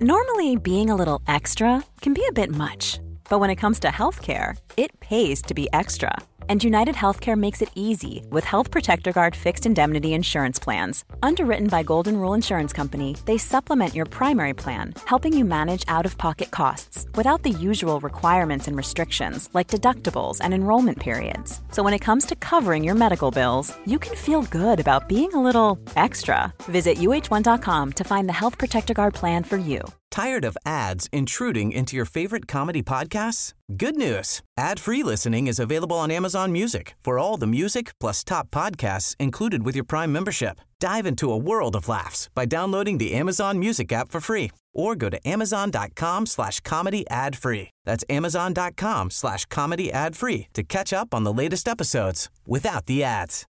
Normally, being a little extra can be a bit much, but when it comes to healthcare, it pays to be extra. And United Healthcare makes it easy with Health Protector Guard fixed indemnity insurance plans. Underwritten by Golden Rule Insurance Company, they supplement your primary plan, helping you manage out-of-pocket costs without the usual requirements and restrictions like deductibles and enrollment periods. So when it comes to covering your medical bills, you can feel good about being a little extra. Visit uh1.com to find the Health Protector Guard plan for you. Tired of ads intruding into your favorite comedy podcasts? Good news. Ad-free listening is available on Amazon Music for all the music plus top podcasts included with your Prime membership. Dive into a world of laughs by downloading the Amazon Music app for free or go to amazon.com/comedy ad-free. That's amazon.com/comedy ad-free to catch up on the latest episodes without the ads.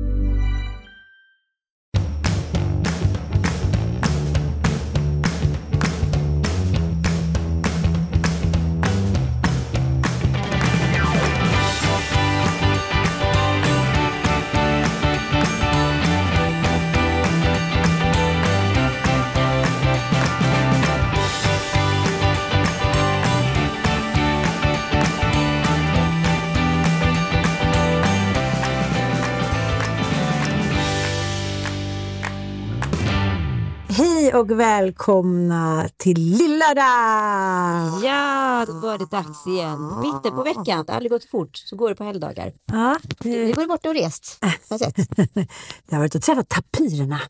Hej och välkomna till Lillada! Ja, då var det dags igen. Mitten på veckan, det har aldrig gått så fort, så går det på helgdagar. Ja, Vi går bort och rest, har sett. Jag har varit och träffat tapirerna.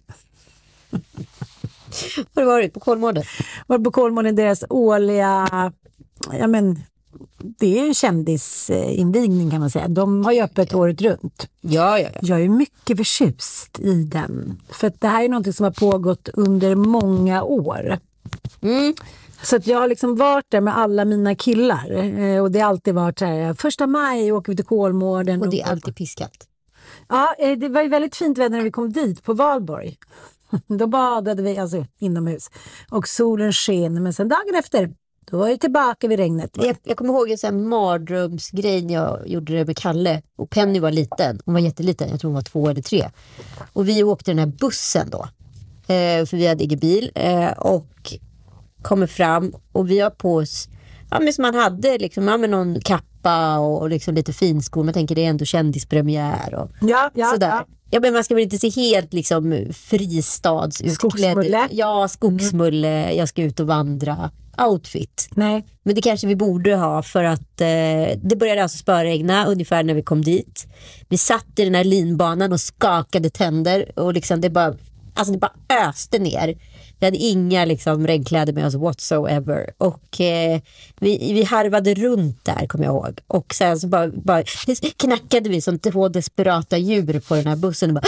Har du varit på Kolmården? Var på Kolmården, deras årliga, det är ju en kändisinvigning kan man säga. De har ju öppet året runt. Ja. Jag är mycket förtjust i den. För att det här är något som har pågått under många år. Så att jag har liksom varit där med alla mina killar. Och det har alltid varit så här, 1 maj åker vi till Kolmården. Och det är alltid piskat. Ja, det var ju väldigt fint väder när vi kom dit på Valborg. Då badade vi alltså inomhus. Och solen sken, men sen dagen efter, då var jag tillbaka vid regnet. Jag kommer ihåg en sån här mardrömsgrej när jag gjorde det med Kalle. Och Penny var liten, hon var jätteliten, jag tror hon var 2 eller 3. Och vi åkte den här bussen då. För vi hade ingen bil. Och kommer fram och vi har på oss, men som man hade liksom, med någon kappa och liksom lite finskor. Man tänker det är ändå kändispremiär och sådär. Ja. Ja, men man ska väl inte se helt liksom fristadsutklädd. Skogsmulle. Ja, skogsmulle. Jag ska ut och vandra. Outfit. Nej. Men det kanske vi borde ha för att det började alltså spöregna ungefär när vi kom dit. Vi satt i den här linbanan och skakade tänder och liksom det bara öste ner. Vi hade inga liksom regnkläder med oss whatsoever. Och vi harvade runt där, kommer jag ihåg. Och sen så bara knackade vi som 2 desperata djur på den här bussen.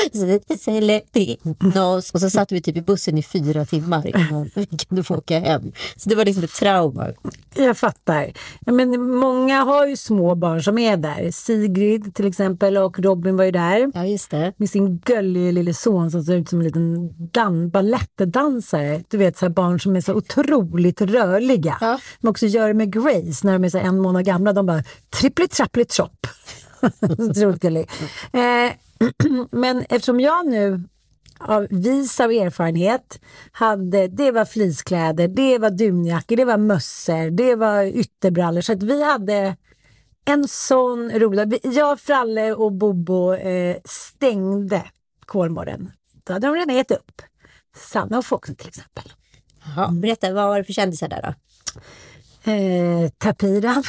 Och så satt vi typ i bussen i 4 timmar innan vi kunde få åka hem. Så det var liksom ett trauma. Jag fattar. Men många har ju små barn som är där. Sigrid till exempel och Robin var ju där. Ja, just det. Med sin gulliga lille son som ser ut som en liten balettdansare. Du vet, så här barn som är så otroligt rörliga. Ja. Men också gör det med Grace när de är så 1 månad gamla. De bara trippli-trappli-tropp. Otroligt gullig. Men eftersom jag nu av vis av erfarenhet det var fliskläder, det var dunjackor, det var mössor, det var ytterbrallor. Så att vi hade en sån rolig. Jag, Fralle och Bobo stängde Kolmården. Då hade de redan ätit upp. Sanna och Foxen till exempel. Jaha, berätta, vad var det för kändisar där då? Tapiran.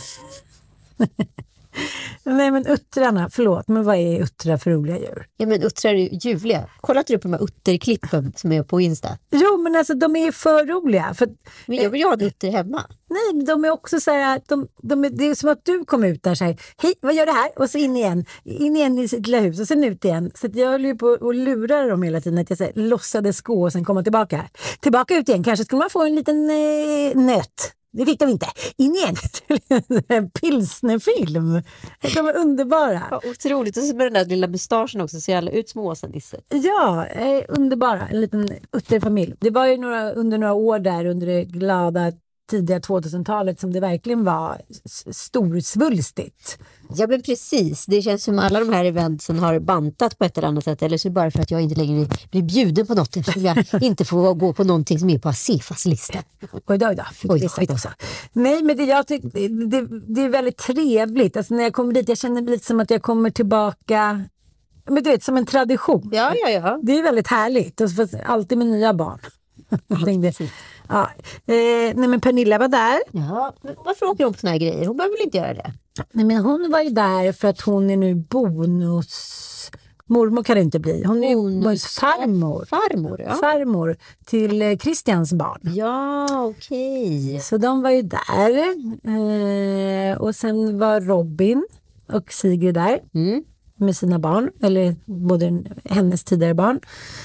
Nej, men uttrarna, förlåt, men vad är uttrar för roliga djur? Ja, men uttrar är ju ljuvliga. Kolla du på de här utterklippen som är på Insta? Jo, men alltså de är för roliga. För, men jag vill ju ha en utter hemma. Nej, de är också så här, det är som att du kom ut där och säger, hej, vad gör det här? Och så in igen i sitt lilla hus och sen ut igen. Så jag höll ju på och lurade dem hela tiden att jag låtsades gå och sen komma tillbaka. Tillbaka ut igen, kanske skulle man få en liten nöt. Det fick de inte. In igen. En pilsnerfilm. De var underbara. Ja, otroligt. Och så med den där lilla mustaschen också. Ser alla ut som Åsa-Nisse. Ja, underbara. En liten utterfamilj. Det var ju under några år där under det glada tidiga 2000-talet som det verkligen var storsvulstigt. Ja, men precis. Det känns som alla de här eventsen har bantat på ett eller annat sätt. Eller så bara för att jag inte längre blir bjuden på något. Eftersom jag inte får gå på någonting som är på Asifas lista. Oj då. Nej, men det är väldigt trevligt. Alltså när jag kommer dit, jag känner lite som att jag kommer tillbaka. Men du vet, som en tradition. Ja. Det är väldigt härligt. Och så alltid med nya barn. Ja. Nej, men Pernilla var där. Ja, men varför åker hon på såna här grejer? Hon behöver väl inte göra det? Nej, men hon var ju där för att hon är nu mormor kan det inte bli. Hon är farmor till Christians barn. Ja, okej. Så de var ju där. Och sen var Robin och Sigrid där. Med sina barn. Eller både hennes tidigare barn.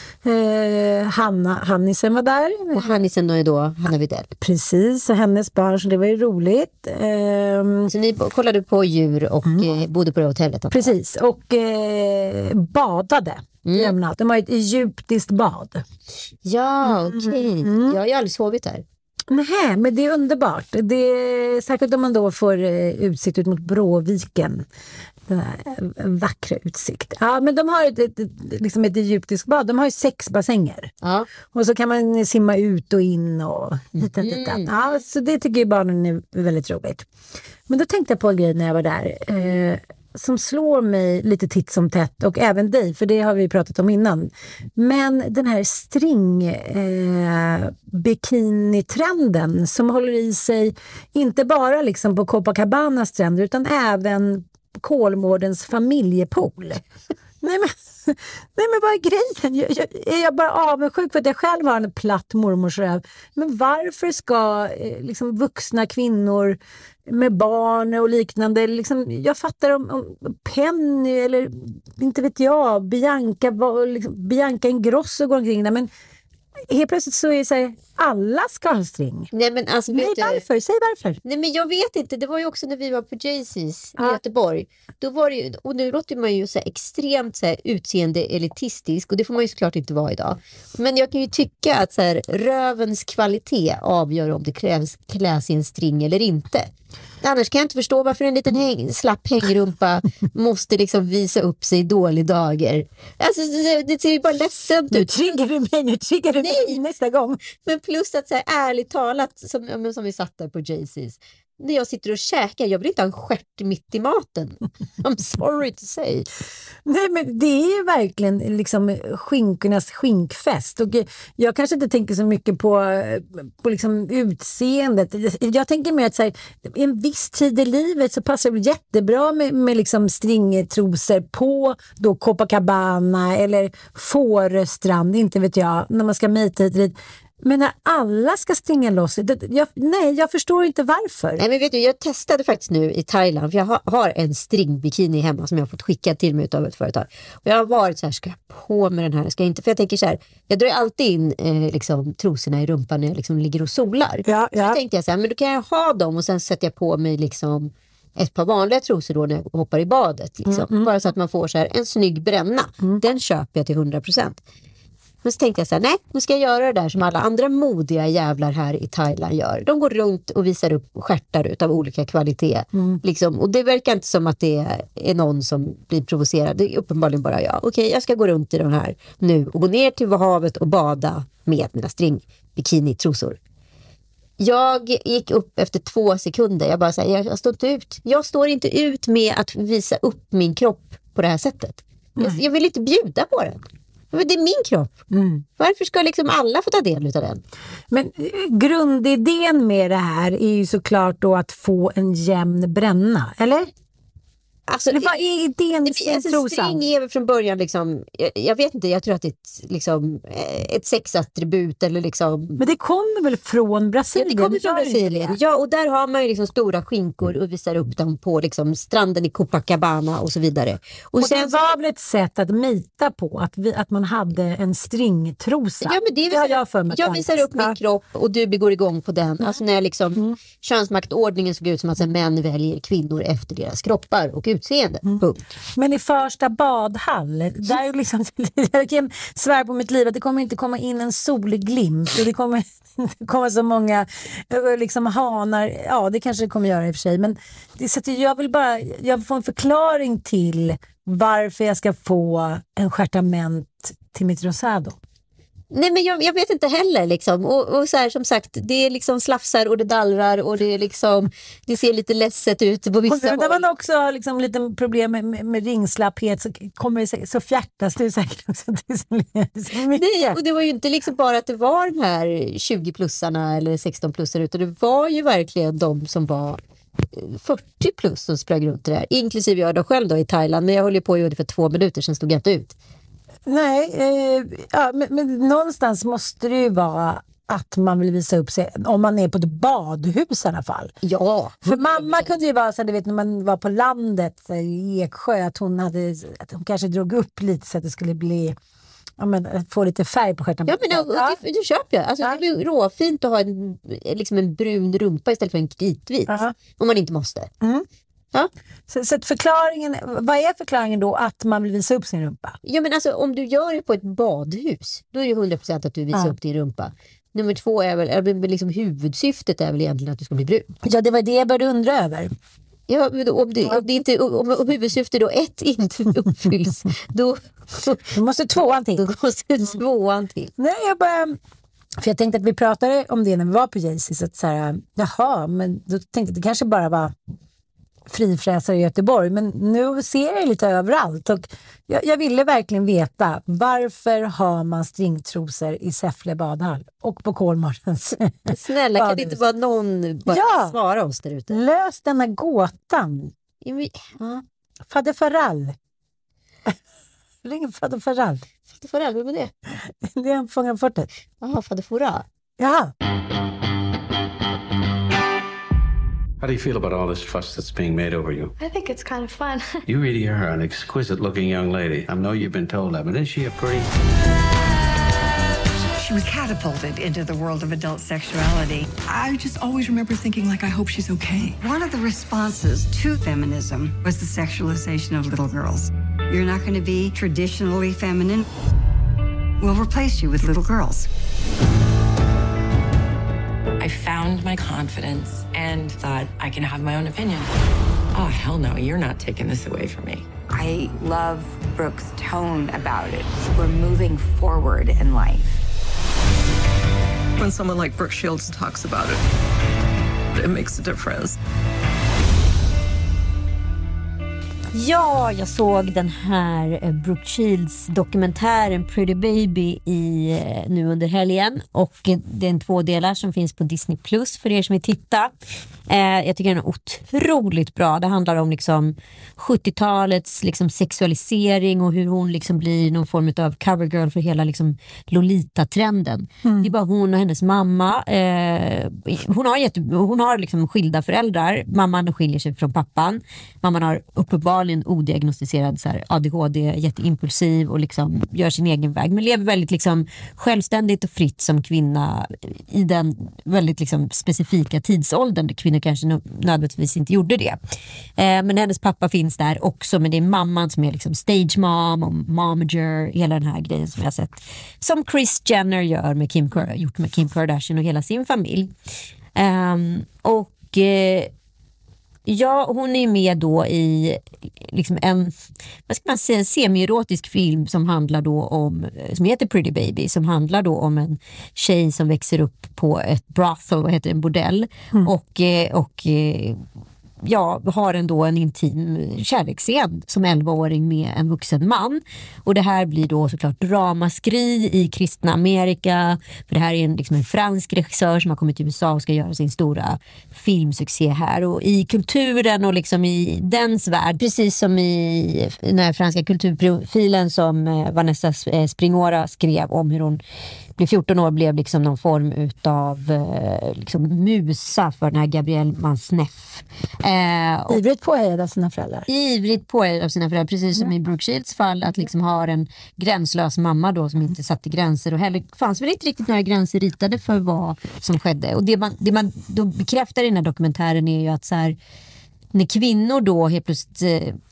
Hannisen var där. Och Hannisen då är då Hanna Widell. Precis, och hennes barn, så det var ju roligt. Så ni kollade på djur och bodde på det hotellet? Precis, och badade. De har ett egyptiskt bad. Ja, okej. Jag har ju aldrig sovit där. Nej, men det är underbart. Det är särskilt om man då får utsikt ut mot Bråviken. Den här vackra utsikt. Ja, men de har ett egyptiskt bad. De har ju 6 bassänger. Ja. Och så kan man simma ut och in och hitta. Ja, så det tycker barnen är väldigt roligt. Men då tänkte jag på en grej när jag var där. Som slår mig lite titt som tätt. Och även dig, för det har vi pratat om innan. Men den här bikinitrenden som håller i sig inte bara liksom på Copacabana stränder utan även Kolmårdens familjepool. Nej men vad är grejen? Är jag bara avundsjuk för att jag själv har en platt mormorsröv? Men varför ska liksom vuxna kvinnor med barn och liknande, liksom, jag fattar om Penny eller inte vet jag, Bianca Ingrosso går omkring där, men helt plötsligt så är det så här, alla ska ha string. Nej, men alltså, varför? Säg varför. Nej, men jag vet inte. Det var ju också när vi var på Jaycees i Göteborg. Då var det ju, och nu låter man ju så här extremt så här utseende elitistisk, och det får man ju såklart inte vara idag. Men jag kan ju tycka att så här, rövens kvalitet avgör om det kläs i en string eller inte. Annars kan jag inte förstå varför en liten slapp hängrumpa måste liksom visa upp sig i dålig dagar. Alltså, det ser ju bara ledsamt ut. Nu triggar du mig nästa gång. Men plus att så här, ärligt talat, som vi satt där på Jaycees, när jag sitter och käkar, jag vill inte ha en stjärt mitt i maten. I'm sorry to say. Nej, men det är ju verkligen liksom skinkornas skinkfest. Och jag kanske inte tänker så mycket på liksom utseendet. Jag tänker mer att så här, i en viss tid i livet så passar det jättebra med liksom stringtrosor på då Copacabana eller Fåröstrand, inte vet jag, när man ska mejta hit dit. Men när alla ska stringa loss, jag förstår inte varför. Nej, men vet du, jag testade faktiskt nu i Thailand, för jag har en stringbikini hemma som jag har fått skicka till mig av ett företag. Och jag har varit så här, ska jag på med den här? Ska jag inte? För jag tänker så här, jag drar alltid in liksom, trosorna i rumpan när jag liksom ligger och solar. Ja. Så tänkte jag så här, men då kan jag ha dem och sen sätter jag på mig liksom ett par vanliga trosor då när jag hoppar i badet. Liksom. Bara så att man får så här, en snygg bränna. Den köper jag till 100%. Men så tänkte jag så här, nej, nu ska jag göra det där som alla andra modiga jävlar här i Thailand gör. De går runt och visar upp stjärtar utav olika kvalitet. Liksom. Och det verkar inte som att det är någon som blir provocerad. Det är uppenbarligen bara jag. Okej, jag ska gå runt i den här nu och gå ner till havet och bada med mina string-bikini-trosor. Jag gick upp efter 2 sekunder. Jag bara säger, jag står inte ut med att visa upp min kropp på det här sättet. Jag vill inte bjuda på den. Men det är min kropp. Varför ska liksom alla få ta del av den? Men grundidén med det här är ju såklart då att få en jämn bränna, eller? Alltså, vad är idén med string är väl från början liksom, jag vet inte, jag tror att det är liksom ett sexattribut eller liksom. Men det kommer väl från Brasilien? Ja, det kommer från Brasilien. Ja, och där har man ju liksom stora skinkor och visar upp dem på liksom stranden i Copacabana och så vidare. Och sen, det var väl ett sätt att mita på att man hade en stringtrosa. Ja, men det jag visar upp min kropp och du går igång på den. Alltså när liksom könsmaktordningen såg ut som att män väljer kvinnor efter deras kroppar och utseende. Punkt. Men i första badhall, där liksom, jag kan svära på mitt liv att det kommer inte komma in en solig glimt och det kommer inte komma så många liksom hanar. Ja, det kanske det kommer göra i och för sig, men det, så att jag får en förklaring till varför jag ska få en stjärtament till mitt rosado. Nej, men jag vet inte heller liksom. Och så här, som sagt, det är liksom slafsar och det dallrar och det är liksom, det ser lite ledset ut på vissa håll. När man också har liksom lite problem med ringslapphet så kommer det så fjärtas det säkert också. Det är så mycket. Nej, och det var ju inte liksom bara att det var de här 20-plussarna eller 16-plussarna, utan det var ju verkligen de som var 40 plus som sprang runt det där. Inklusive jag då själv då i Thailand, men jag höll ju på ungefär 2 minuter, sen stod jag inte ut. Nej, men någonstans måste det ju vara att man vill visa upp sig, om man är på ett badhus i alla fall. Ja. För mamma kunde ju vara så, du vet, när man var på landet i Eksjö, att hon kanske drog upp lite så att det skulle bli, få lite färg på stjärten. Ja, men det köper jag. Alltså, det blir råfint att ha en brun rumpa istället för en kritvit. Om man inte måste. Ja. Så att förklaringen, vad är förklaringen då att man vill visa upp sin rumpa? Ja, men alltså om du gör det på ett badhus, då är det 100% att du visar upp din rumpa. Nummer 2 är väl liksom huvudsyftet är väl egentligen att du ska bli brun. Ja, det var det jag började undra över. Ja, men om huvudsyftet då 1 inte uppfylls, då måste 2 till. Då måste 2 till. Nej, för jag tänkte att vi pratade om det när vi var på Jaycees, att så här, jaha, men då tänkte jag att det kanske bara var frifräsare i Göteborg, men nu ser jag lite överallt och jag ville verkligen veta, varför har man stringtrosor i Säffle badhall och på Kolmårdens Snälla, kan det inte vara någon svara oss där ute? Lös denna gåtan. Fader Farall. Ring Fader Farall. Fader Farall, vem är det? Det är en fången fortet. Jaha, Fader Farall. Jaha. How do you feel about all this fuss that's being made over you? I think it's kind of fun. You really are an exquisite-looking young lady. I know you've been told that, but isn't she a pretty... She was catapulted into the world of adult sexuality. I just always remember thinking, like, I hope she's okay. One of the responses to feminism was the sexualization of little girls. You're not going to be traditionally feminine. We'll replace you with little girls. I found my confidence and thought I can have my own opinion. Oh, hell no, you're not taking this away from me. I love Brooke's tone about it. We're moving forward in life. When someone like Brooke Shields talks about it, it makes a difference. Ja, jag såg den här Brooke Shields dokumentären Pretty Baby nu under helgen, och det är en 2-delar som finns på Disney Plus för er som vill titta. Jag tycker den är otroligt bra. Det handlar om liksom 70-talets liksom sexualisering och hur hon liksom blir någon form av covergirl för hela liksom Lolita-trenden. Det är bara hon och hennes mamma. Hon har liksom skilda föräldrar. Mamman skiljer sig från pappan. Mamman har uppenbarligen odiagnostiserad så här ADHD, jätteimpulsiv och liksom gör sin egen väg, men lever väldigt liksom självständigt och fritt som kvinna i den väldigt liksom specifika tidsåldern där kvinnor kanske nödvändigtvis inte gjorde det. Men hennes pappa finns där också, men det är mamman som är liksom stage mom och momager, hela den här grejen som jag har sett som Kris Jenner gjort med Kim Kardashian och hela sin familj. Ja, hon är med då i liksom en, vad ska man säga, en semi-erotisk film som handlar då om, som heter Pretty Baby, som handlar då om en tjej som växer upp på ett brothel, vad heter det, en bordell, och har ändå en intim kärleksscen som 11-åring med en vuxen man. Och det här blir då såklart ramaskri i kristna Amerika, för det här är en fransk regissör som har kommit till USA och ska göra sin stora filmsuccé här. Och i kulturen och liksom i dens värld, precis som i den här franska kulturprofilen som Vanessa Springora skrev om, hur hon blev 14 år, blev liksom någon form utav liksom musa för den här Gabrielle Mansneff. Ivrigt påhejad av sina föräldrar. Ivrigt påhejad av sina föräldrar, precis som i Brooke Shields fall, att liksom ha en gränslös mamma då som inte satte gränser, och heller fanns väl inte riktigt några gränser ritade för vad som skedde. Och det man då bekräftar i den här dokumentären är ju att så här, när kvinnor då helt plötsligt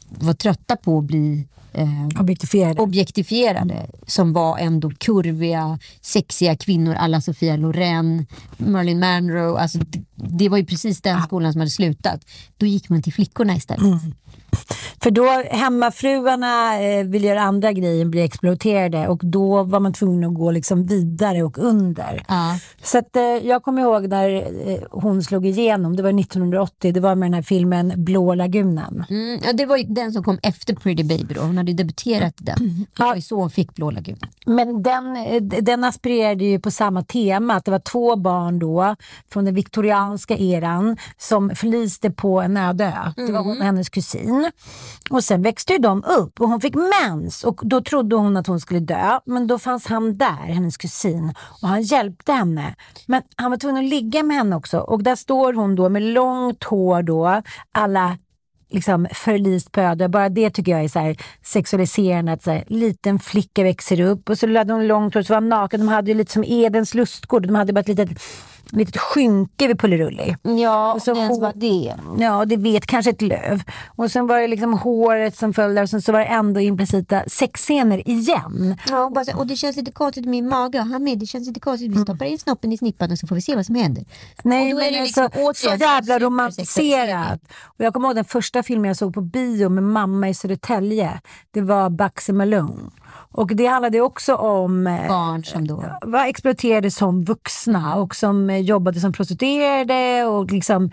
var trötta på att bli objektifierade, som var ändå kurviga, sexiga kvinnor, alla Sofia Loren, Marilyn Monroe. Alltså det var ju precis den skolan som hade slutat. Då gick man till flickorna istället. För då hemmafruarna vill göra andra grejer, bli exploaterade, och då var man tvungen att gå liksom vidare och under. Så att, jag kommer ihåg när hon slog igenom, det var 1980, det var med den här filmen Blå lagunen. Ja, det var ju den som kom efter Pretty Baby då. Hon hade debuterat den. Det var ju så hon fick Blå lagunen. Men den aspirerade ju på samma tema, att det var 2 barn då från den viktorianska eran som förliste på en öde ö. Det var hon och hennes kusin. Och sen växte ju de upp och hon fick mens, och då trodde hon att hon skulle dö, men då fanns han där, hennes kusin, och han hjälpte henne, men han var tvungen att ligga med henne också, och där står hon då med långt hår då, alla liksom förlist på öde. Bara det tycker jag är så här sexualiserande, att så här, liten flicka växer upp och så hade hon långt hår, så var naken. De hade ju lite som Edens lustgård, de hade bara ett litet skynke vid Pullerulli. Ja, och så var det. Ja, det vet kanske ett löv. Och sen var det liksom håret som följde, och sen så var det ändå implicita sexscener igen. Ja, och det känns lite konstigt med min mage. Det känns lite konstigt. Vi stoppar in snoppen i snippan och så får vi se vad som händer. Nej, men det liksom, så jävla romantiserat. Och jag kommer ihåg den första filmen jag såg på bio med mamma i Södertälje. Det var Bugsy Malone. Och det handlade också om barn som då var exploaterade som vuxna och som jobbade som prostituerade och liksom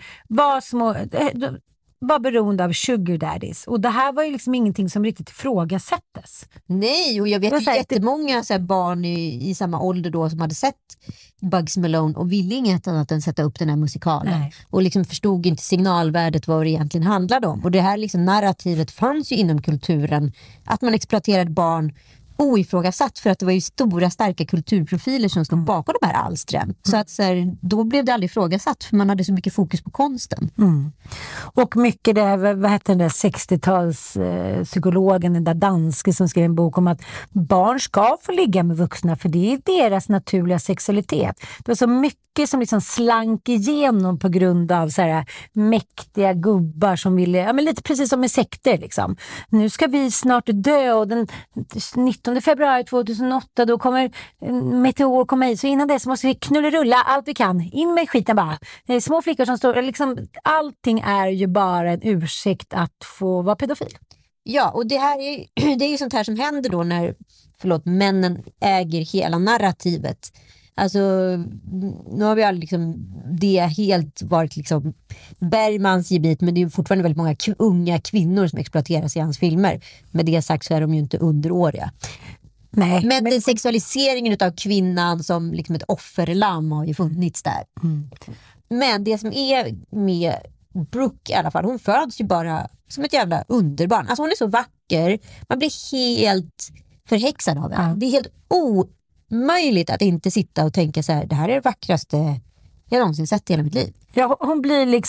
var beroende av sugar daddies. Och det här var ju liksom ingenting som riktigt ifrågasättes. Nej, och jag vet ju jättemånga så här barn i samma ålder då som hade sett Bugsy Malone och ville inget annat än sätta upp den här musikalen. Nej. Och liksom förstod inte signalvärdet vad det egentligen handlade om. Och det här liksom narrativet fanns ju inom kulturen, att man exploaterade barn oifrågasatt, för att det var ju stora starka kulturprofiler som stod bakom de här alstren. Så att så här, då blev det aldrig ifrågasatt, för man hade så mycket fokus på konsten. Och mycket det, vad hette den där 60-tals psykologen, den där danske som skrev en bok om att barn ska få ligga med vuxna, för det är deras naturliga sexualitet. Det var så mycket som liksom slank igenom på grund av så här mäktiga gubbar som ville, ja men lite precis som med sekter liksom. Nu ska vi snart dö, och den 19 februari 2008 då kommer en meteor komma hit, så innan dess måste vi knullerulla allt vi kan, in med skiten bara. Det är små flickor som står liksom, allting är ju bara en ursäkt att få vara pedofil. Ja, och det här det är ju sånt här som händer då när männen äger hela narrativet. Alltså, nu har vi aldrig liksom, det helt varit liksom Bergmans gebit, men det är fortfarande väldigt många unga kvinnor som exploateras i hans filmer. Med det sagt så är de ju inte underåriga. Nej, men den sexualiseringen av kvinnan som liksom ett offerlamm har ju funnits där. Men det som är med Brooke i alla fall, hon föds ju bara som ett jävla underbarn. Alltså hon är så vacker, man blir helt förhäxad av henne. Det är helt omöjligt att inte sitta och tänka så här: det här är det vackraste jag någonsin sett i hela mitt liv. Ja, hon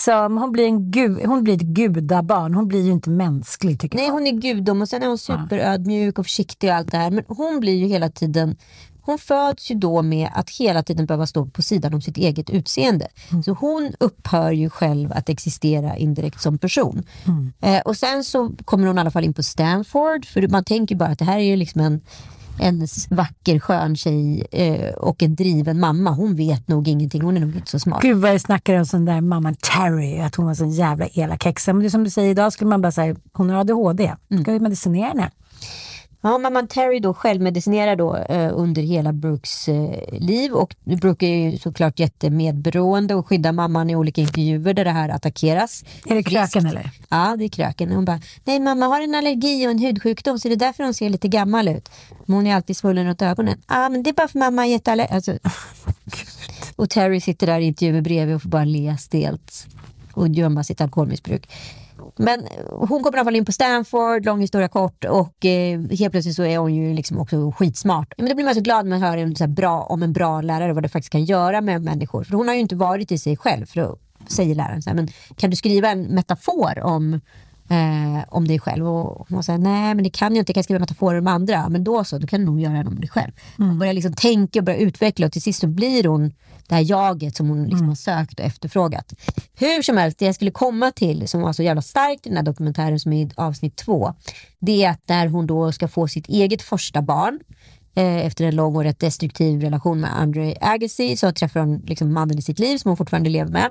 blir ett gudabarn. Hon blir ju inte mänsklig, tycker jag. Nej, hon är gudom, och sen är hon superödmjuk och försiktig och allt det här. Men hon blir ju hela tiden, hon föds ju då med att hela tiden behöva stå på sidan om sitt eget utseende. Så hon upphör ju själv att existera indirekt som person. Och sen så kommer hon i alla fall in på Stanford, för man tänker bara att det här är ju liksom en vacker skön tjej och en driven mamma. Hon vet nog ingenting, hon är nog inte så smart. Gud vad jag snackar om sån där mamman Terry, att hon var sån jävla elak häxa. Men det är som du säger, idag skulle man bara säga, hon har ADHD. Ska vi medicinera henne? Ja, mamman Terry då självmedicinerar då under hela Brookes liv, och Brooke är ju såklart jättemedberoende och skyddar mamman i olika intervjuer där det här attackeras. Är det kröken eller? Ja, det är kröken. Hon bara, nej, mamma har en allergi och en hudsjukdom, så det är därför hon ser lite gammal ut. Men hon är alltid svullen runt ögonen. Ja, men det är bara för mamma är jätteallergi. Alltså. Och Terry sitter där i intervjuer bredvid och får bara le stelt och gömma sitt alkoholmissbruk. Men hon kommer i alla fall in på Stanford, lång historia kort, och helt plötsligt så är hon ju liksom också skitsmart. Men det blir man så glad när man hör om en bra lärare, vad det faktiskt kan göra med människor. För hon har ju inte varit i sig själv, för att säger läraren så här, men kan du skriva en metafor om om dig själv. Och hon säger, nej men det kan jag inte, jag kan skriva metaforer om andra. Men då så, då kan du nog göra det om dig själv. Hon börjar liksom tänka och börja utveckla, och till sist så blir hon det här jaget som hon liksom har sökt och efterfrågat. Hur som helst, det jag skulle komma till som var så jävla starkt i den här dokumentären som är i avsnitt 2, det är att när hon då ska få sitt eget första barn efter en lång och rätt destruktiv relation med Andre Agassi, så träffar hon liksom mannen i sitt liv som hon fortfarande lever med.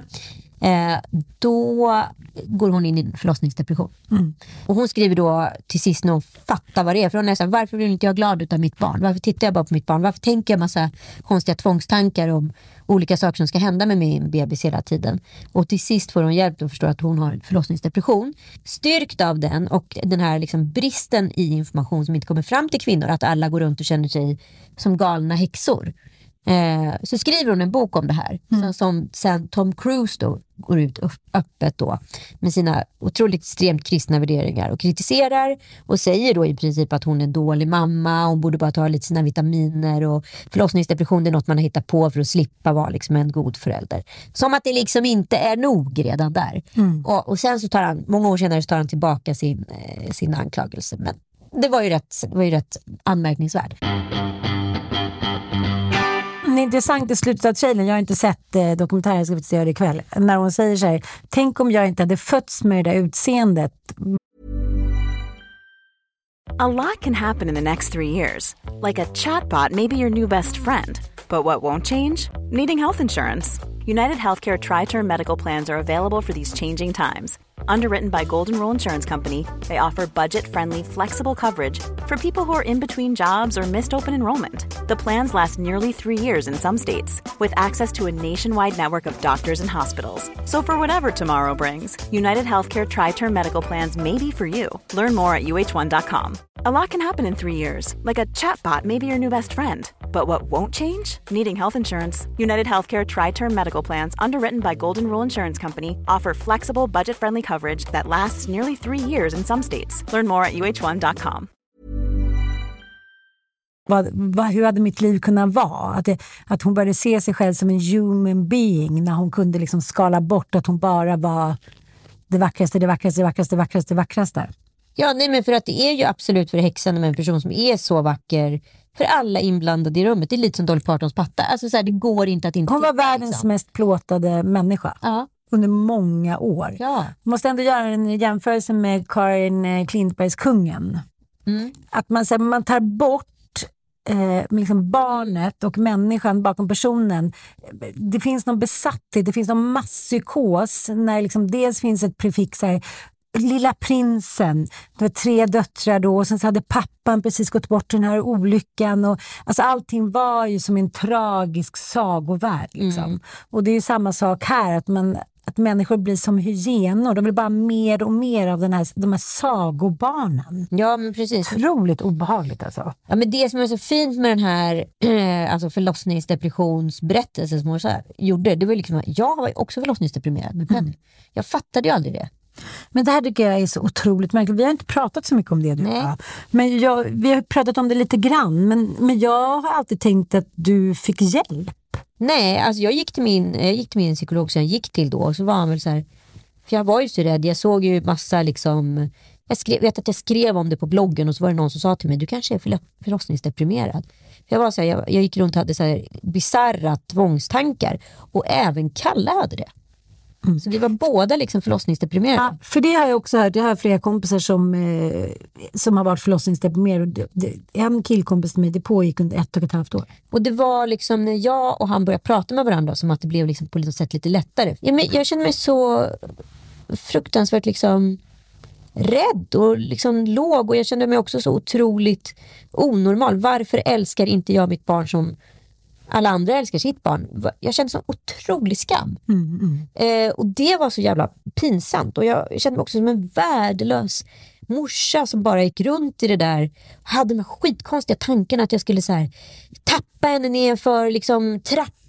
Då går hon in i en förlossningsdepression. Och hon skriver då till sist när hon fattar vad det är. För hon är så här, varför vill inte jag glad utav mitt barn? Varför tittar jag bara på mitt barn? Varför tänker jag massa konstiga tvångstankar om olika saker som ska hända med min bebis hela tiden? Och till sist får hon hjälp att förstå att hon har förlossningsdepression. Styrkt av den och den här liksom bristen i information som inte kommer fram till kvinnor, att alla går runt och känner sig som galna häxor. Så skriver hon en bok om det här som sen Tom Cruise då går ut öppet då med sina otroligt extremt kristna värderingar och kritiserar och säger då i princip att hon är en dålig mamma, hon borde bara ta lite sina vitaminer, och förlossningsdepression är något man har hittat på för att slippa vara liksom en god förälder. Som att det liksom inte är nog redan där. Och sen så tar han, många år senare, så tar han tillbaka sin anklagelse, men det var ju rätt anmärkningsvärt. Det är intressant i slutet av trailern, jag har inte sett dokumentären, jag ska se det ikväll, när hon säger så här, tänk om jag inte hade fötts med det där utseendet. A lot can happen in the next 3 years. Like a chatbot may be your new best friend. But what won't change? Needing health insurance. United Healthcare Tri-Term Medical Plans are available for these changing times. Underwritten by Golden Rule Insurance Company, they offer budget-friendly, flexible coverage for people who are in between jobs or missed open enrollment. The plans last nearly 3 years in some states, with access to a nationwide network of doctors and hospitals. So for whatever tomorrow brings, United Healthcare Tri-Term Medical Plans may be for you. Learn more at uh1.com. A lot can happen in 3 years, like a chatbot may be your new best friend. But what won't change? Needing health insurance. United Healthcare Tri-Term Medical Plans, underwritten by Golden Rule Insurance Company, offer flexible, budget-friendly coverage that lasts nearly 3 years in some states. Learn more at uh1.com. Hur hade mitt liv kunnat vara? Att hon började se sig själv som en human being när hon kunde liksom skala bort att hon bara var det vackraste. Ja, nej, men för att det är ju absolut förhäxande med en person som är så vacker för alla inblandade i rummet. Det är lite som Dolly Partons patta. Alltså så här, det går inte att inte... Hon var världens mest plåtade människa. Ja. Under många år. Ja. Måste ändå göra en jämförelse med Karin Klintbergs Kungen. Att man tar bort liksom barnet och människan bakom personen. Det finns någon besatthet, det finns någon masspsykos när liksom dels finns ett prefix här, lilla prinsen, det var 3 döttrar då, och sen så hade pappan precis gått bort den här olyckan, och alltså allting var ju som en tragisk sagovärld liksom. Och det är ju samma sak här, att människor blir som hyenor, de vill bara mer och mer av de här sagobarnen. Ja, men precis. Otroligt obehagligt alltså. Ja, men det som är så fint med den här alltså förlossningsdepressionsberättelsen som hon så här gjorde, det var liksom, jag var ju också förlossningsdeprimerad med Penny. Jag fattade ju aldrig det. Men det här tycker jag är så otroligt märkligt. Vi har inte pratat så mycket om det. Men vi har pratat om det lite grann. Men jag har alltid tänkt att du fick hjälp. Nej, alltså jag gick till min psykolog som jag gick till då. Och så var han väl så här, för jag var ju så rädd. Jag såg ju massa liksom, vet att jag skrev om det på bloggen, och så var det någon som sa till mig, du kanske är förlossningsdeprimerad. För jag var så här, jag gick runt och hade så här bizarra tvångstankar, och även Kalle hade det. Så vi var båda liksom förlossningsdeprimerade. Ja, för det har jag också hört. Jag har flera kompisar som har varit förlossningsdeprimerade. En killkompis till mig, det pågick under 1,5 år. Och det var liksom när jag och han började prata med varandra som att det blev liksom på något sätt lite lättare. Jag kände mig så fruktansvärt liksom rädd och liksom låg, och jag kände mig också så otroligt onormal. Varför älskar inte jag mitt barn som alla andra älskar sitt barn? Jag kände sån otrolig skam. Och det var så jävla pinsamt. Och jag kände mig också som en värdelös morsa som bara gick runt i det där. Hade de skitkonstiga tankarna att jag skulle så här tappa henne ner för liksom trappan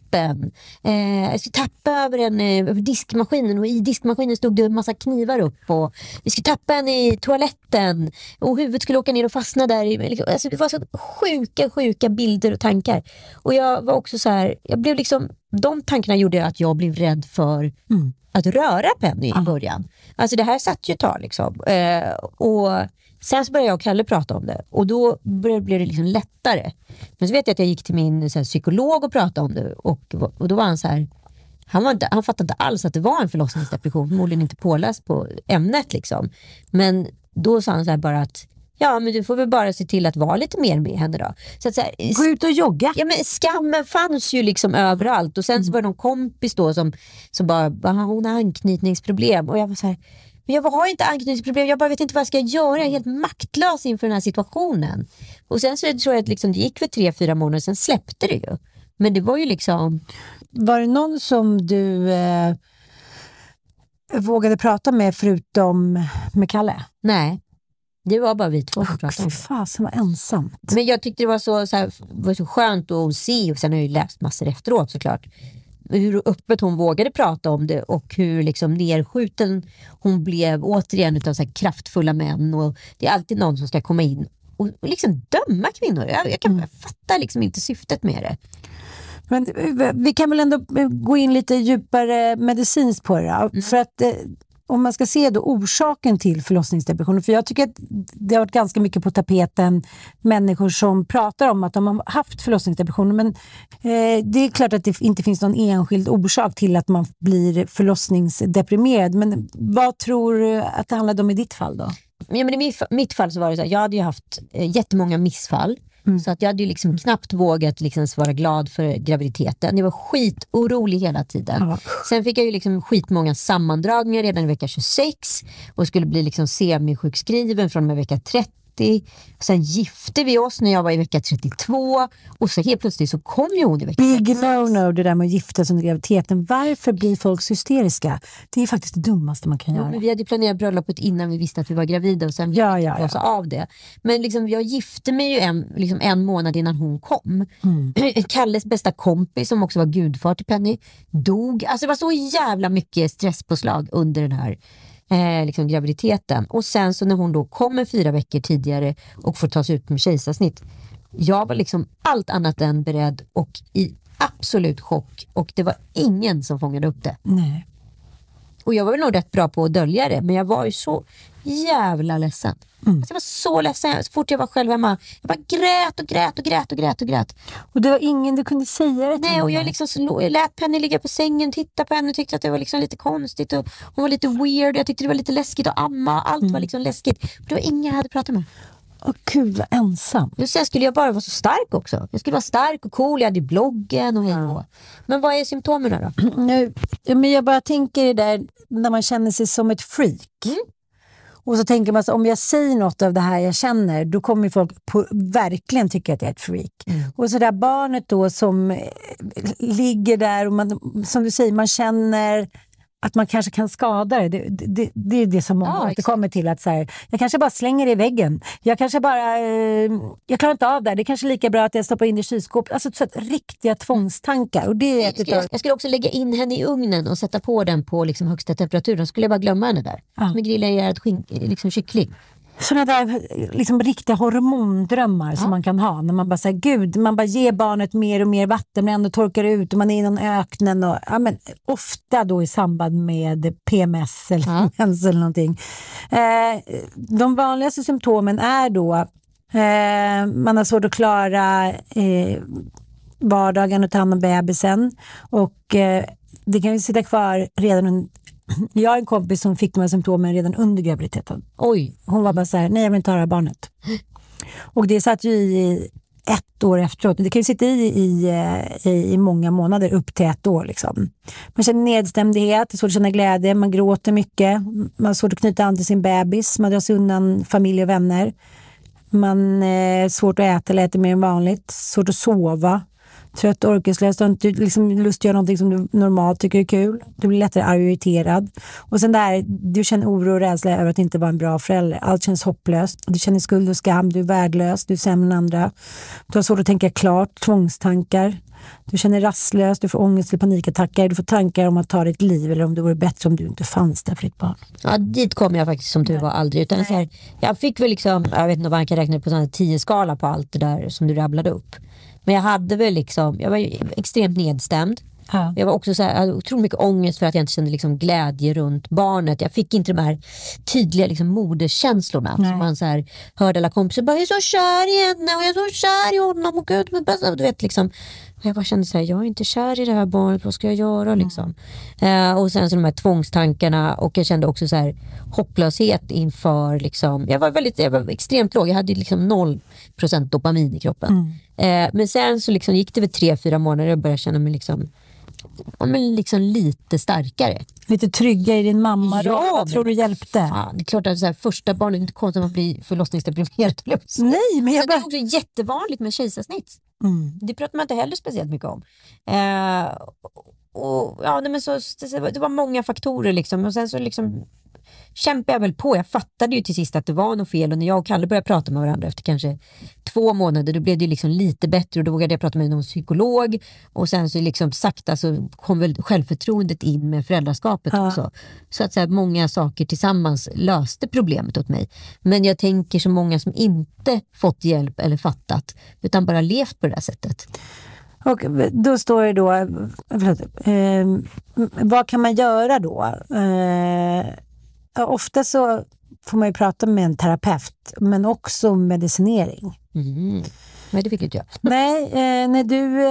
trappen. Jag skulle tappa över över diskmaskinen och i diskmaskinen stod det en massa knivar upp och vi skulle tappa en i toaletten och huvudet skulle åka ner och fastna där. Alltså, det var så sjuka bilder och tankar. Och jag var också så här, jag blev liksom, de tankarna gjorde att jag blev rädd för att röra Penny i början. Alltså det här satt ju ett tag liksom. Och sen så började jag och Kalle prata om det. Och då blev det liksom lättare. Men så vet jag att jag gick till min så här, psykolog och pratade om det. Och då var han så här... Han fattade inte alls att det var en förlossningsdepression. Förmodligen inte påläst på ämnet liksom. Men då sa han så här bara att... Ja, men du får väl bara se till att vara lite mer med henne då. Så att så här, gå ut och jogga. Ja, men skammen fanns ju liksom överallt. Och sen så var det någon kompis då som bara hon har anknytningsproblem. Och jag var så här... Men jag har inte anknytningsproblem, jag bara vet inte vad jag ska göra. Jag är helt maktlös inför den här situationen. Och sen så tror jag att liksom, det gick för 3-4 månader, sen släppte det ju. Men det var ju liksom... Var det någon som du vågade prata med förutom med Kalle? Nej, det var bara vi två som pratade om det. Fasen var ensamt. Men jag tyckte det var så skönt att se, och sen har jag ju läst massor efteråt såklart. Hur öppet hon vågade prata om det och hur liksom nerskjuten hon blev återigen utav så här kraftfulla män, och det är alltid någon som ska komma in och liksom döma kvinnor. Jag fattar liksom inte syftet med det. Men vi kan väl ändå gå in lite djupare medicinskt på det då. För att om man ska se då orsaken till förlossningsdepression, för jag tycker att det har varit ganska mycket på tapeten människor som pratar om att de har haft förlossningsdepression, men det är klart att det inte finns någon enskild orsak till att man blir förlossningsdeprimerad, men vad tror du att det handlade om i ditt fall då? Ja, men i mitt fall så var det så här, jag hade ju haft jättemånga missfall. Så att jag hade ju liksom knappt vågat liksom vara glad för graviditeten. Jag var skitorolig hela tiden. Sen fick jag ju liksom skitmånga sammandragningar redan i vecka 26 och skulle bli liksom semi-sjukskriven från vecka 30. Sen gifte vi oss när jag var i vecka 32 och så helt plötsligt så kom ju hon i vecka 36. Big no det där med att gifta sig under graviditeten. Varför blir folk hysteriska? Det är faktiskt det dummaste man kan göra. Men vi hade planerat bröllopet innan vi visste att vi var gravida och sen vi så av det. Men liksom, jag gifte mig ju en månad innan hon kom. Kalles bästa kompis som också var gudfar till Penny dog. Alltså det var så jävla mycket stresspåslag under den här liksom graviditeten. Och sen så när hon då kommer 4 veckor tidigare och får tas ut med kejsarsnitt, jag var liksom allt annat än beredd och i absolut chock, och det var ingen som fångade upp det. Nej. Och jag var väl nog rätt bra på att dölja det, men jag var ju så jävla ledsen. Alltså jag var så ledsen, så fort jag var själv hemma. Jag bara grät. Och det var ingen du kunde säga det till? Nej, och jag liksom lät Penny ligga på sängen, titta på henne och tyckte att det var liksom lite konstigt. Och hon var lite weird, jag tyckte det var lite läskigt att amma. Allt var liksom läskigt. Det var ingen jag hade pratat med. Åh gud, vad ensam. Sen skulle jag bara vara så stark också. Jag skulle vara stark och cool, jag hade bloggen och hej. Men vad är symptomen då? Men jag bara tänker det där när man känner sig som ett freak. Och så tänker man så, om jag säger något av det här jag känner, då kommer folk verkligen tycka att jag är ett freak. Och så där barnet då som ligger där och man, som du säger, man känner att man kanske kan skada det. Det är det som många återkommer till, att så här, jag kanske bara slänger det i väggen. Jag kanske bara jag klarar inte av det. Det är kanske lika bra att jag stoppar in det i kylskåp. Alltså så att riktiga tvångstankar. Och det är jag skulle också lägga in henne i ugnen och sätta på den på liksom högsta temperatur. Då skulle jag bara glömma henne där. Som grilla liksom kyckling. Sådana där liksom riktiga hormondrömmar som man kan ha när man bara säger gud, man bara ger barnet mer och mer vatten men ändå torkar ut och man är i någon öknen och men ofta då i samband med PMS eller mens eller någonting. De vanligaste symptomen är då man har svårt att klara vardagen och ta hand om bebisen, och det kan ju sitta kvar redan. Jag har en kompis som fick de här symptomen redan under graviditeten. Hon var bara så här, nej jag vill inte höra barnet. Och det satt ju i 1 år efteråt. Det kan ju sitta i många månader, upp till 1 år liksom. Man känner nedstämdhet, svårt att känna glädje, man gråter mycket, man har svårt att knyta an till sin bebis, man drar sig undan familj och vänner. Man är svårt att äta eller äter mer än vanligt, svårt att sova. trött, orkeslös, du har inte liksom lust att göra någonting som du normalt tycker är kul. Du blir lättare arg och irriterad. Och sen där, du känner oro och rädsla över att inte vara en bra förälder. Allt känns hopplöst. Du känner skuld och skam, du är värdelös, du är sämre än andra. Du har svårt att tänka klart, tvångstankar. Du känner rastlös, du får ångest eller panikattacker. Du får tankar om att ta ditt liv eller om det vore bättre om du inte fanns där för ditt barn. Ja, dit kom jag faktiskt som tur var aldrig. Utan så här, jag fick väl liksom, jag vet inte vad man kan räkna på sån här 10-skala på allt det där som du rabblade upp. Men jag hade väl liksom, jag var extremt nedstämd. Ja. Jag var också så här, jag hade otroligt mycket ångest för att jag inte kände liksom glädje runt barnet. Jag fick inte de här tydliga liksom moderskänslorna som man så här hörde alla kompisar bara, jag är så kär i henne och jag är så kär i honom och gud, men bästa, du vet liksom. Jag bara kände så här, jag är inte kär i det här barnet, vad ska jag göra liksom? Och sen så de här tvångstankarna, och jag kände också så här hopplöshet inför liksom, jag var extremt låg, jag hade liksom 0% dopamin i kroppen. Men sen så liksom gick det väl 3-4 månader och jag började känna mig liksom lite starkare. Lite trygga i din mamma. Ja, jag tror du hjälpte. Fan, det är klart att så här, första barnet är inte konstigt att man blir förlossningsdeprimerad. Nej, men det är också jättevanligt med kejsarsnitt. Det pratar man inte heller speciellt mycket om. Och ja, men så det var många faktorer liksom. Och sen så liksom kämpade jag väl på. Jag fattade ju till sist att det var något fel, och när jag och Kalle började prata med varandra efter kanske 2 månader, då blev det liksom lite bättre, och då vågade jag prata med någon psykolog, och sen så liksom sakta så kom väl självförtroendet in med föräldraskapet också. Så att så här, många saker tillsammans löste problemet åt mig. Men jag tänker så många som inte fått hjälp eller fattat, utan bara levt på det här sättet. Och då står det då, vad kan man göra då? Ofta så får man ju prata med en terapeut, men också medicinering. Nej, det fick inte jag. Nej, när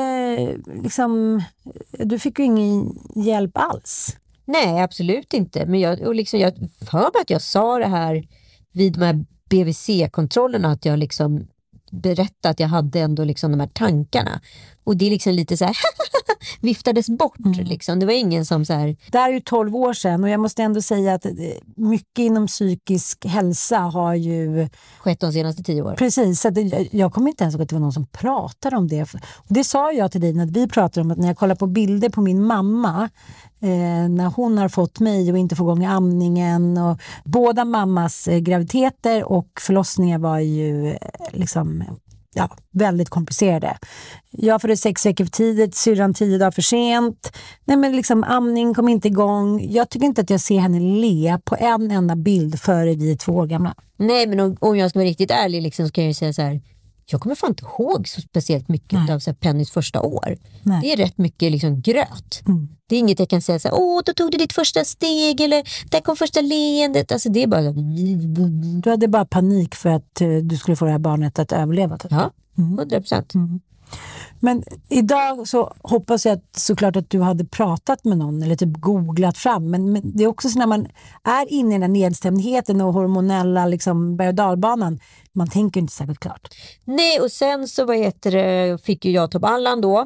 du du fick ju ingen hjälp alls. Nej, absolut inte. Men jag för mig att jag sa det här vid de här BVC-kontrollerna, att jag liksom berättade att jag hade ändå liksom de här tankarna. Och det är liksom lite så här viftades bort liksom. Det var ingen som så här. Det är ju 12 år sedan, och jag måste ändå säga att mycket inom psykisk hälsa har ju skett de senaste 10 åren. Precis, så att jag kommer inte ens ihåg att det var någon som pratade om det. Och det sa jag till dig när vi pratade om att när jag kollar på bilder på min mamma, när hon har fått mig och inte få igång amningen, och båda mammas graviditeter och förlossningar var ju liksom väldigt komplicerade. Jag födde 6 veckor för tidigt, syrran 10 dagar för sent. Nej, men liksom amning kom inte igång. Jag tycker inte att jag ser henne le på en enda bild före vi är 2 år gamla. Nej, men om jag ska vara riktigt ärlig liksom, ska jag ju säga så här. Jag kommer fan inte ihåg så speciellt mycket av så här, Pennys första år. Nej. Det är rätt mycket liksom gröt. Det är inget jag kan säga så här, då tog du ditt första steg, eller där kom första leendet. Alltså det är bara du hade bara panik för att du skulle få det här barnet att överleva. Ja, 100%. Men idag så hoppas jag såklart att du hade pratat med någon eller typ googlat fram. Men det är också så när man är inne i den här nedstämdheten och hormonella liksom berg- och dalbanan, man tänker inte särskilt klart. Nej, och sen så fick ju jag Tom Allan då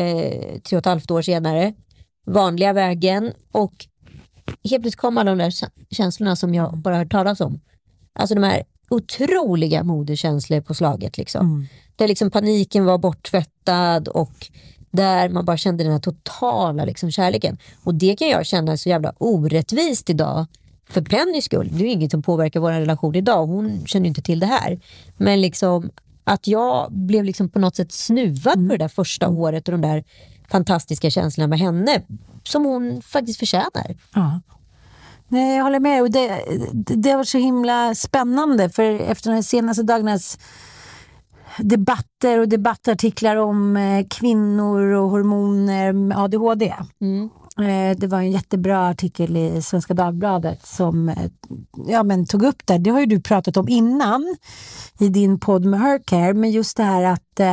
3,5 år senare, vanliga vägen, och helt plötsligt kom alla de där känslorna som jag bara hört talas om. Alltså de här otroliga moderkänslor på slaget liksom. Där liksom paniken var borttvättad, och där man bara kände den här totala liksom kärleken. Och det kan jag känna så jävla orättvist idag för Pennys skull. Det är inget som påverkar vår relation idag. Hon känner inte till det här. Men liksom att jag blev liksom på något sätt snuvad på det där första året och de där fantastiska känslorna med henne som hon faktiskt förtjänar. Ja. Nej, jag håller med. Och det var så himla spännande, för efter de här senaste dagarnas debatter och debattartiklar om kvinnor och hormoner med ADHD. Det var en jättebra artikel i Svenska Dagbladet som tog upp det. Det har ju du pratat om innan i din podd med Hercare, men just det här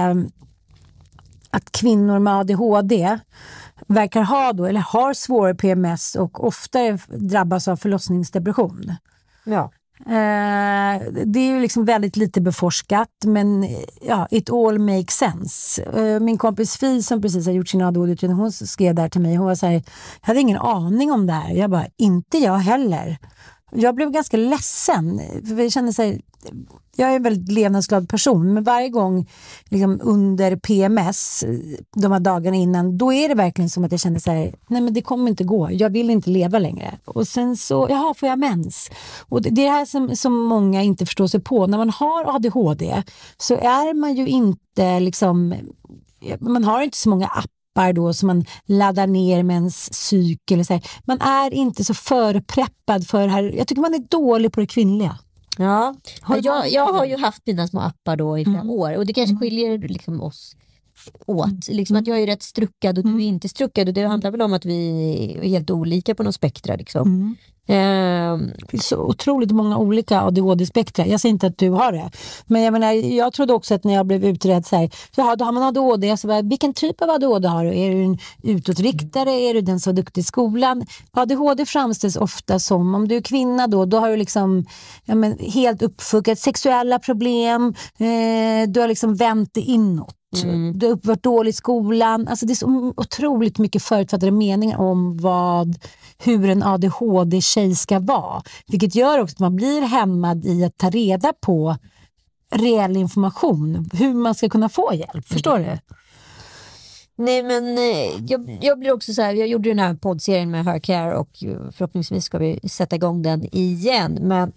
att kvinnor med ADHD verkar ha då, eller har svårare PMS och ofta drabbas av förlossningsdepression. Ja. Det är ju liksom väldigt lite beforskat, men it all makes sense. Min kompis Fi som precis har gjort sin ADHD-utredning, hon skrev där till mig, hon var så här, jag hade ingen aning om det här. Jag bara, inte jag heller. jag blev ganska ledsen. För jag kände så här, jag är en väldigt levnadsglad person, men varje gång liksom under PMS, de här dagarna innan, då är det verkligen som att jag känner så här, nej men det kommer inte gå, jag vill inte leva längre. Och sen så, jaha, får jag mens? Och det är det här som många inte förstår sig på. När man har ADHD så är man ju inte liksom, man har inte så många appar då som man laddar ner med ens psyk eller så här. Man är inte så förpreppad för det här. Jag tycker man är dålig på det kvinnliga. Ja, jag har ju haft mina små appar då i flera år. Och det kanske skiljer liksom oss åt. Liksom att jag är rätt struckad och du är inte struckad. Och det handlar väl om att vi är helt olika på någon spektra. Liksom. Det finns så otroligt många olika ADHD-spektra. Jag säger inte att du har det. Men jag menar, jag trodde också att när jag blev utredd så här, ja, då har man ADHD. Så bara, vilken typ av ADHD har du? Är du en utåtriktare? Är du den som är duktig i skolan? ADHD framställs ofta som, om du är kvinna då har du liksom helt uppfuckat sexuella problem. Du har liksom vänt det inåt. Du har varit dålig i skolan. Alltså det är så otroligt mycket förutfattade meningar om hur en ADHD-tjej ska vara. Vilket gör också att man blir hämmad i att ta reda på reell information. Hur man ska kunna få hjälp. Förstår du? Nej, men jag blir också så här, jag gjorde den här poddserien med Her Care och förhoppningsvis ska vi sätta igång den igen. Men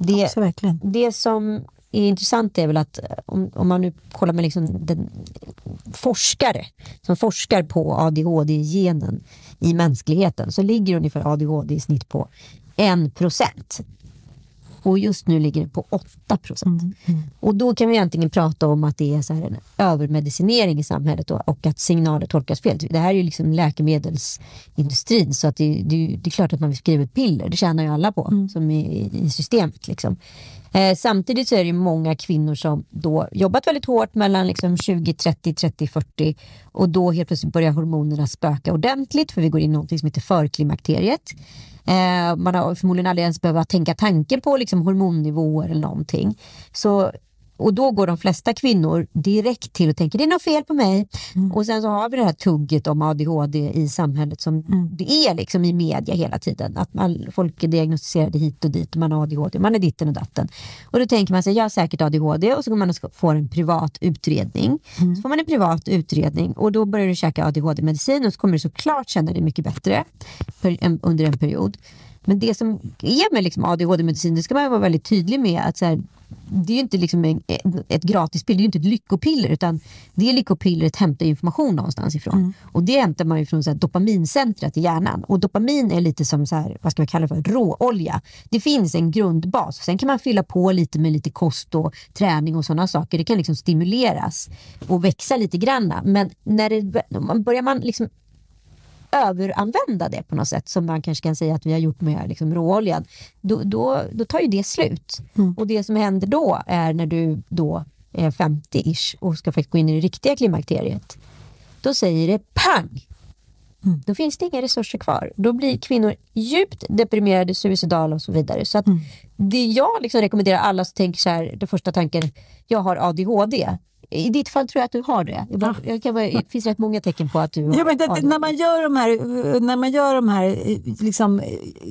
det som är intressant är väl att om man nu kollar med liksom den forskare som forskar på ADHD-genen i mänskligheten, så ligger ungefär ADHD i snitt på 1%. Och just nu ligger det på 8%. Och då kan vi egentligen prata om att det är så här en övermedicinering i samhället och att signaler tolkas fel. Det här är ju liksom läkemedelsindustrin, så att det är klart att man vill skriva ett piller. Det tjänar ju alla på som i systemet liksom. Samtidigt så är det ju många kvinnor som då jobbat väldigt hårt mellan liksom 20, 30, 30, 40 och då helt plötsligt börjar hormonerna spöka ordentligt, för vi går in i något som heter förklimakteriet. Man har förmodligen aldrig ens behövt tänka tanken på liksom hormonnivåer eller någonting. Och då går de flesta kvinnor direkt till och tänker det är något fel på mig. Och sen så har vi det här tugget om ADHD i samhället som det är liksom i media hela tiden. Att folk är diagnostiserade hit och dit och man har ADHD, man är ditten och datten. Och då tänker man sig, jag har säkert ADHD, och så går man och får en privat utredning. Så får man en privat utredning och då börjar du käka ADHD-medicin och så kommer du såklart känna dig mycket bättre under en period. Men det som är med liksom ADHD-medicin, det ska man vara väldigt tydlig med att så här, det är ju inte liksom ett gratis piller, det är ju inte ett lyckopiller, utan det lyckopillret hämtar information någonstans ifrån. Och det hämtar man ju från så här dopamincentret i hjärnan. Och dopamin är lite som så här, vad ska man kalla det för, råolja. Det finns en grundbas. Sen kan man fylla på lite med lite kost och träning och sådana saker. Det kan liksom stimuleras och växa lite granna. Men börjar man liksom överanvända det på något sätt, som man kanske kan säga att vi har gjort med liksom råoljan, då tar ju det slut. Och det som händer då är när du då är 50-ish och ska faktiskt gå in i det riktiga klimakteriet, då säger det pang! Då finns det inga resurser kvar. Då blir kvinnor djupt deprimerade, suicidala och så vidare. Så att det jag liksom rekommenderar alla som tänker så här, den första tanken, jag har ADHD. I ditt fall tror jag att du har det. Det finns rätt många tecken på att du har det. När man gör de här liksom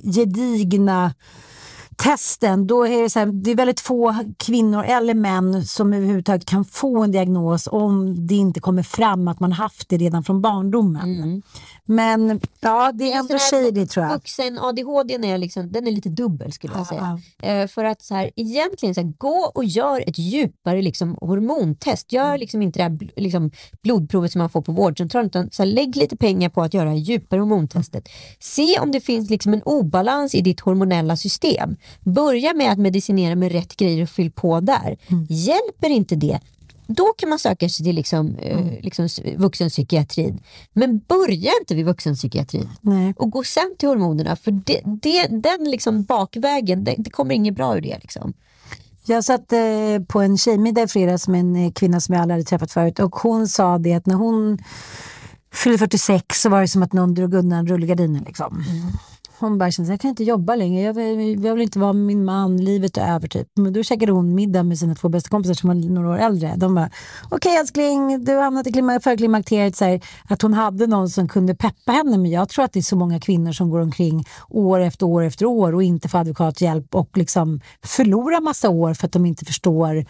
gedigna testen, då är det så här, det är väldigt få kvinnor eller män som överhuvudtaget kan få en diagnos om det inte kommer fram att man haft det redan från barndomen. Men ja, det är ändå tjejer det, tror jag. Vuxen ADHD är liksom, den är lite dubbel skulle jag säga. För att så här, egentligen så här, gå och gör ett djupare liksom hormontest. Gör liksom inte det här liksom blodprovet som man får på vårdcentralen, utan så här, lägg lite pengar på att göra djupare hormontestet. Se om det finns liksom en obalans i ditt hormonella system. Börja med att medicinera med rätt grejer och fyll på där. Hjälper inte det, då kan man söka sig till liksom vuxenpsykiatrin. Men börja inte vid vuxenpsykiatrin. Nej. Och gå sen till hormonerna. För den liksom bakvägen, det kommer inget bra ur det liksom. Jag satt på en tjejmiddag i fredags med en kvinna som jag aldrig hade träffat förut. Och hon sa det att när hon fyllde 46 så var det som att någon drog undan rullgardinen liksom. hon bara kände, jag kan inte jobba längre, jag vill inte vara med min man, livet är över typ. Men då käkade hon middag med sina 2 bästa kompisar som var några år äldre. De bara, okej älskling, du har hamnat i förklimakteriet, så här, att hon hade någon som kunde peppa henne. Men jag tror att det är så många kvinnor som går omkring år efter år efter år och inte får advokathjälp och liksom förlorar massa år för att de inte förstår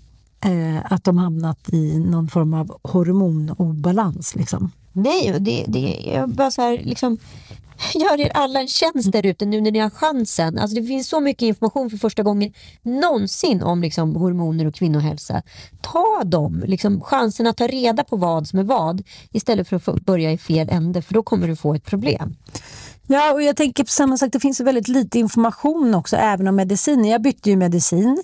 att de hamnat i någon form av hormonobalans liksom. Nej, det är bara så här liksom, gör er alla en tjänst där ute nu när ni har chansen. Alltså det finns så mycket information för första gången någonsin om liksom hormoner och kvinnohälsa. Ta dem, liksom chansen att ta reda på vad som är vad istället för att börja i fel ände, för då kommer du få ett problem. Ja, och jag tänker på samma sak, det finns väldigt lite information också, även om medicin. Jag bytte ju medicin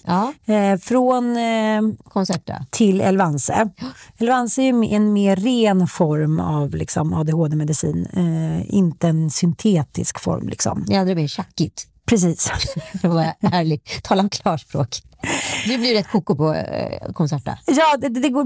från Concerta till Elvanse. Elvanse är ju en mer ren form av liksom, ADHD-medicin, inte en syntetisk form. Liksom. Ja, det är mer tjackigt. Precis. Det var ärligt. Tala om klarspråk. Du blir rätt koko på Concerta. Ja,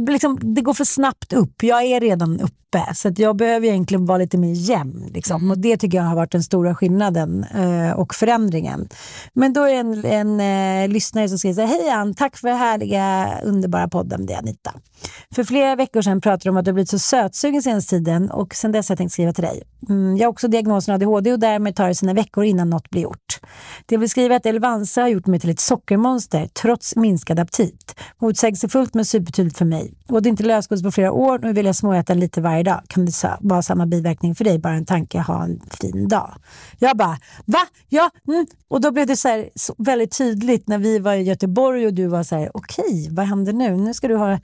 det går för snabbt upp. Jag är redan uppe. Så att jag behöver egentligen vara lite mer jämn. Liksom. Och det tycker jag har varit den stora skillnaden och förändringen. Men då är det en lyssnare som säger hej Ann, tack för härliga, underbara podden, det är Anita. För flera veckor sedan pratade de om att du har blivit så sötsugen senaste tiden och sen dess har jag tänkt skriva till dig. Jag har också diagnosen ADHD och därmed tar det sina veckor innan något blir gjort. Det vill skriva att Elvanse har gjort mig till ett sockermonster trots minskad aptit. Motsägelsefullt men supertydligt för mig. Och det är inte lösgodis på flera år, nu vill jag småäta lite varje dag. Kan det vara samma biverkning för dig? Bara en tanke, ha en fin dag. Jag bara, va? Ja, Och då blev det så här så väldigt tydligt när vi var i Göteborg och du var så här, okej, vad händer nu? Nu ska du ha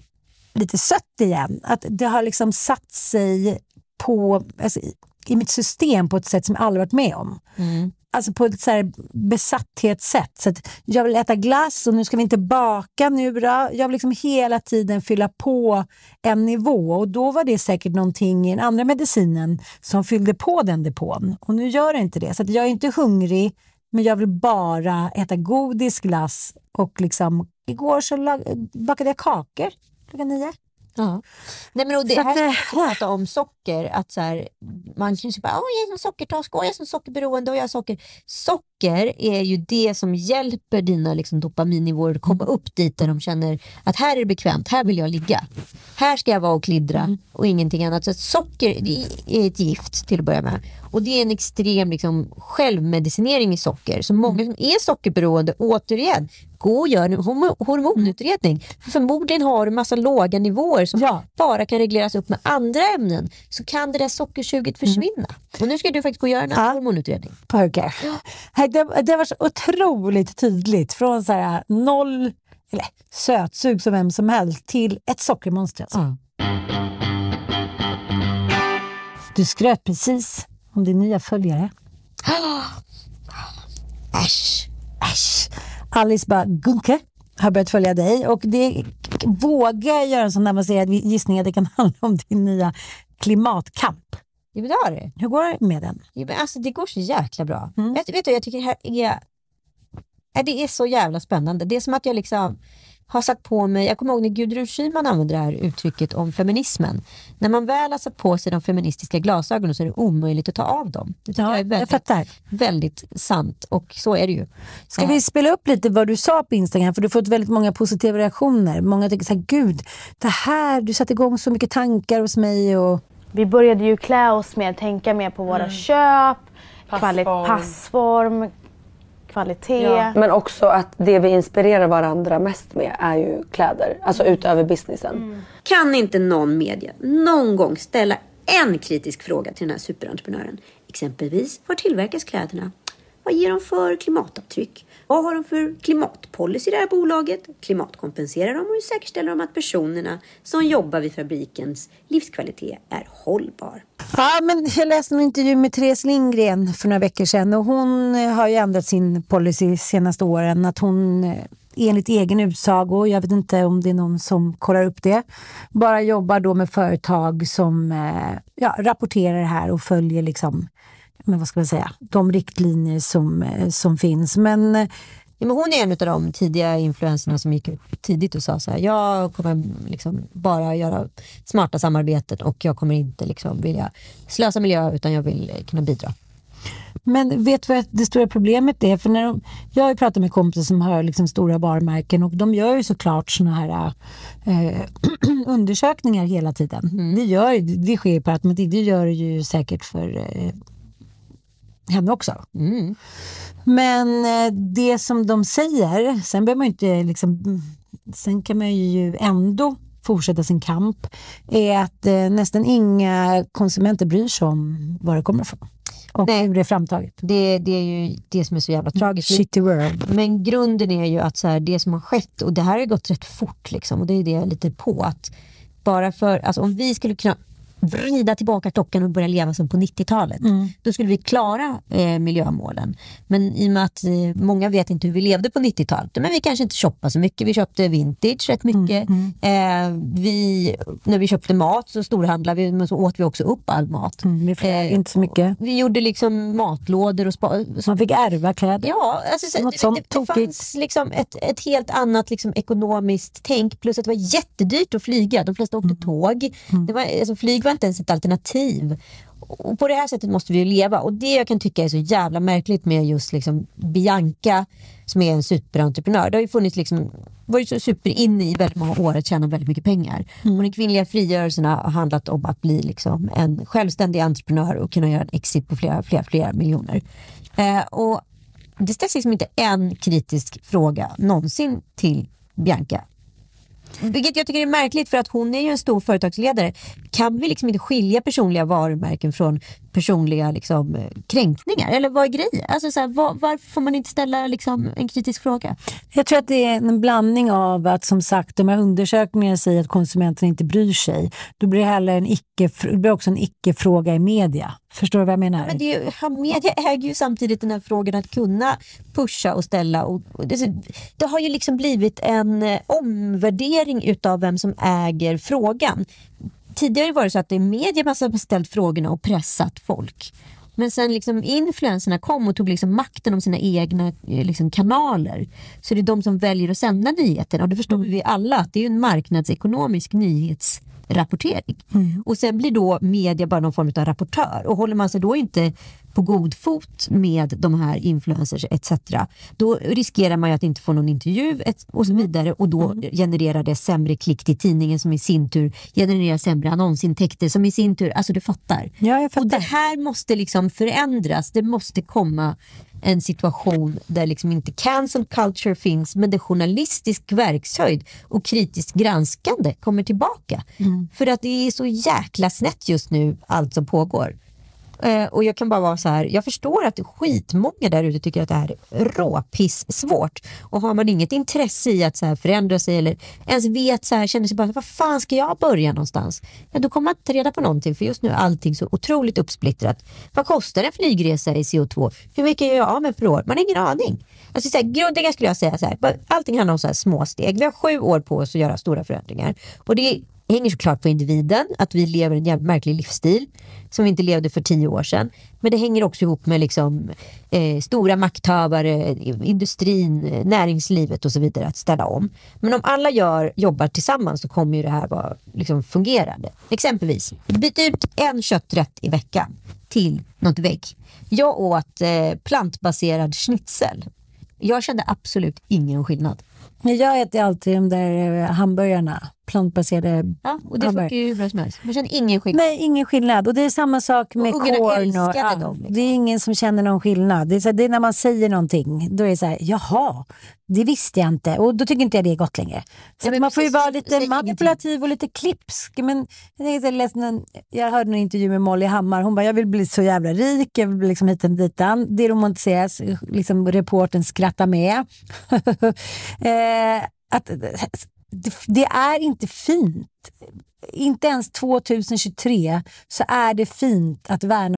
lite sött igen. Att det har liksom satt sig på, alltså, i mitt system på ett sätt som jag aldrig varit med om. Alltså på ett så här besatthetssätt. Så att jag vill äta glass och nu ska vi inte baka nu då. Jag vill liksom hela tiden fylla på en nivå. Och då var det säkert någonting i den andra medicinen som fyllde på den depån. Och nu gör det inte det. Så att jag är inte hungrig, men jag vill bara äta godis, glass och liksom, igår så bakade jag kakor klockan 9. Ja. Nej, men och det här ska prata om socker, att så här, man kanske bara, jag är som sockertorsk och jag är som sockerberoende och jag har socker. Socker är ju det som hjälper dina liksom dopaminnivåer att komma upp dit där de känner att här är det bekvämt, här vill jag ligga. Här ska jag vara och klidra och ingenting annat. Så socker, det är ett gift till att börja med. Och det är en extrem liksom självmedicinering i socker. Så många som är sockerberoende, återigen, gå och gör en hormonutredning. För förmodligen har du massa låga nivåer som bara kan regleras upp med andra ämnen. Så kan det där sockersuget försvinna. Och nu ska du faktiskt gå och göra en hormonutredning. Pörker. Det var så otroligt tydligt. Från så här 0, eller sötsug som vem som helst, till ett sockermonster. Alltså. Du skröt precis om din nya följare. Äsch. Alice bara, Gunke har börjat följa dig. Och det vågar göra en sån där man säger att gissning att det kan handla om din nya klimatkamp. Ja, men det har det. Hur går det med den? Ja, men alltså, det går så jäkla bra. Vet du, jag tycker det är så jävla spännande. Det är som att jag liksom har satt på mig, jag kommer ihåg när Gudrun Schyman använder det här uttrycket om feminismen. När man väl har satt på sig de feministiska glasögonen så är det omöjligt att ta av dem. Det jag är väldigt, väldigt sant, och så är det ju. Ska vi spela upp lite vad du sa på Instagram, för du har fått väldigt många positiva reaktioner. Många tycker så här, gud, det här, du satte igång så mycket tankar hos mig. Och vi började ju klä oss med att tänka mer på våra köp, passform, kvalitet. Ja. Men också att det vi inspirerar varandra mest med är ju kläder. Alltså utöver businessen. Kan inte någon media någon gång ställa en kritisk fråga till den här superentreprenören? Exempelvis, var tillverkas kläderna? Vad ger de för klimatavtryck? Vad har de för klimatpolicy i det här bolaget? Klimatkompenserar de och hur säkerställer de att personerna som jobbar vid fabrikens livskvalitet är hållbar? Ja, men jag läste en intervju med Therese Lindgren för några veckor sedan, och hon har ju ändrat sin policy senaste åren, att hon enligt egen utsago, jag vet inte om det är någon som kollar upp det, bara jobbar då med företag som rapporterar det här och följer liksom, men vad ska man säga, de riktlinjer som finns. Men hon är en av de tidiga influenserna som gick ut tidigt och sa så här, jag kommer liksom bara göra smarta samarbeten och jag kommer inte liksom vilja slösa miljö, utan jag vill kunna bidra. Men vet du vad det stora problemet är? För jag har ju pratat med kompisar som har liksom stora varumärken och de gör ju såklart såna här undersökningar hela tiden. Det sker på automatik. Det gör det ju säkert för henne också. Men det som de säger, sen behöver man inte liksom, sen kan man ju ändå fortsätta sin kamp, är att nästan inga konsumenter bryr sig om var det kommer ifrån. Och hur det är framtaget. Det är ju det som är så jävla tragiskt. Shitty world. Men grunden är ju att så här, det som har skett, och det här har gått rätt fort liksom, och det är det jag är lite på, att bara för, alltså om vi skulle kunna vrida tillbaka klockan och börja leva som på 90-talet. Då skulle vi klara miljömålen. Men i och med att många vet inte hur vi levde på 90-talet. Men vi kanske inte shoppade så mycket. Vi köpte vintage rätt mycket. När vi köpte mat så storhandlade vi, men så åt vi också upp all mat. Inte så mycket. Vi gjorde liksom matlådor och man fick ärva kläder. Ja, alltså, det fanns liksom ett helt annat liksom ekonomiskt tänk, plus att det var jättedyrt att flyga. De flesta åkte tåg. Det var, alltså, flyg var inte ens ett alternativ. Och på det här sättet måste vi ju leva. Och det jag kan tycka är så jävla märkligt med just liksom Bianca, som är en superentreprenör. Det har ju funnits liksom, varit så super in i väldigt många år att tjäna väldigt mycket pengar. Och den kvinnliga frigörelsen har handlat om att bli liksom en självständig entreprenör och kunna göra en exit på flera miljoner. Och det ställs liksom inte en kritisk fråga någonsin till Bianca. Vilket jag tycker är märkligt, för att hon är ju en stor företagsledare. Kan vi liksom inte skilja personliga varumärken från personliga liksom kränkningar? Eller vad är grejen? Alltså så här, varför får man inte ställa liksom en kritisk fråga? Jag tror att det är en blandning av att, som sagt, de här undersökningarna säger att konsumenten inte bryr sig. Då blir det blir också en icke-fråga i media. Förstår du vad jag menar? Men media äger ju samtidigt den här frågan att kunna pusha och ställa. Och det har ju liksom blivit en omvärdering utav vem som äger frågan. Tidigare var det så att det är media som har ställt frågorna och pressat folk. Men sen liksom influencerna kom och tog liksom makten om sina egna liksom kanaler. Så det är de som väljer att sända nyheterna. Och det förstår vi alla, att det är en marknadsekonomisk nyhetsrapportering. Och sen blir då media bara någon form av rapportör. Och håller man sig då inte på god fot med de här influencers etc. Då riskerar man ju att inte få någon intervju och så vidare. Och då genererar det sämre klick till tidningen, som i sin tur genererar sämre annonsintäkter, som i sin tur, alltså du fattar. Ja, jag fattar. Och det här måste liksom förändras. Det måste komma en situation där liksom inte cancel culture finns, men det journalistisk verkshöjd och kritiskt granskande kommer tillbaka. För att det är så jäkla snett just nu allt som pågår. Och jag kan bara vara så här, jag förstår att skitmånga där ute tycker att det här är råpiss svårt. Och har man inget intresse i att så här förändra sig, eller ens vet så här, känner sig bara, vad fan ska jag börja någonstans? Ja, då kommer man inte reda på någonting, för just nu är allting så otroligt uppsplittrat. Vad kostar en flygresa i CO2? Hur mycket gör jag av med per år? Man har ingen aning. Alltså så här, grundläggande skulle jag säga så här, allting handlar om så här små steg. Vi har 7 år på oss att göra stora förändringar. Och det hänger såklart på individen, att vi lever en jävligt märklig livsstil som vi inte levde för 10 år sedan. Men det hänger också ihop med liksom, stora makthavare, industrin, näringslivet och så vidare, att ställa om. Men om alla jobbar tillsammans, så kommer ju det här vara liksom fungerande. Exempelvis, byt ut en kötträtt i veckan till något vägg. Jag åt plantbaserad schnitzel. Jag kände absolut ingen skillnad. Jag äter alltid de där hamburgarna, plantbaserade. Ja, och det funkar ju bra som helst. Man känner ingen skillnad. Nej, ingen skillnad. Och det är samma sak med korn. Dem, liksom. Det är ingen som känner någon skillnad. Det är, så här, det är när man säger någonting, då är det så här, jaha, det visste jag inte. Och då tycker inte jag det är gott längre. Så man får ju vara lite manipulativ och lite klipsk. Men jag hörde en intervju med Molly Hammar. Hon bara, jag vill bli så jävla rik. Jag vill bli liksom hit och ditan. Det romantiseras. Liksom reporten skrattar med. Det är inte fint. Inte ens 2023 så är det fint att värna.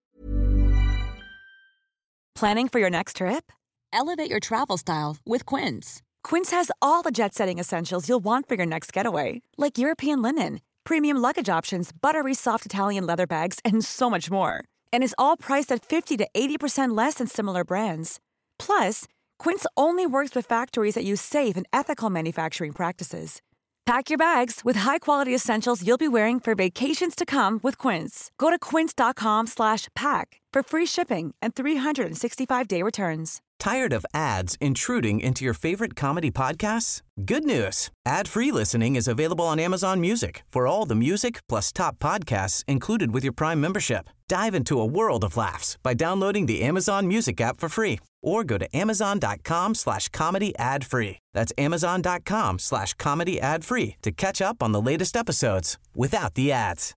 Planning for your next trip? Elevate your travel style with Quince. Quince has all the jet-setting essentials you'll want for your next getaway, like European linen, premium luggage options, buttery soft Italian leather bags, and so much more. And is all priced at 50 to 80% less than similar brands. Plus, Quince only works with factories that use safe and ethical manufacturing practices. Pack your bags with high-quality essentials you'll be wearing for vacations to come with Quince. Go to quince.com/pack for free shipping and 365-day returns. Tired of ads intruding into your favorite comedy podcasts? Good news. Ad-free listening is available on Amazon Music for all the music plus top podcasts included with your Prime membership. Dive into a world of laughs by downloading the Amazon Music app for free or go to amazon.com/comedy ad-free. That's amazon.com/comedy ad-free to catch up on the latest episodes without the ads.